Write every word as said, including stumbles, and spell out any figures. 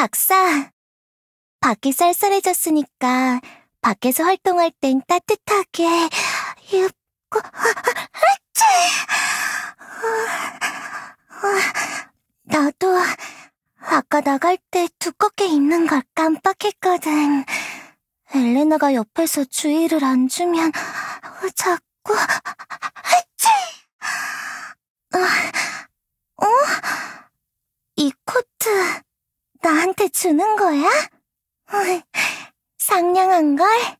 박사, 밖이 쌀쌀해졌으니까 밖에서 활동할 땐 따뜻하게 입고, 으쌰! 나도 아까 나갈 때 두껍게 입는 걸 깜빡했거든. 엘레나가 옆에서 주의를 안 주면 자꾸 어? 이 코트 나한테 주는 거야? 상냥한걸?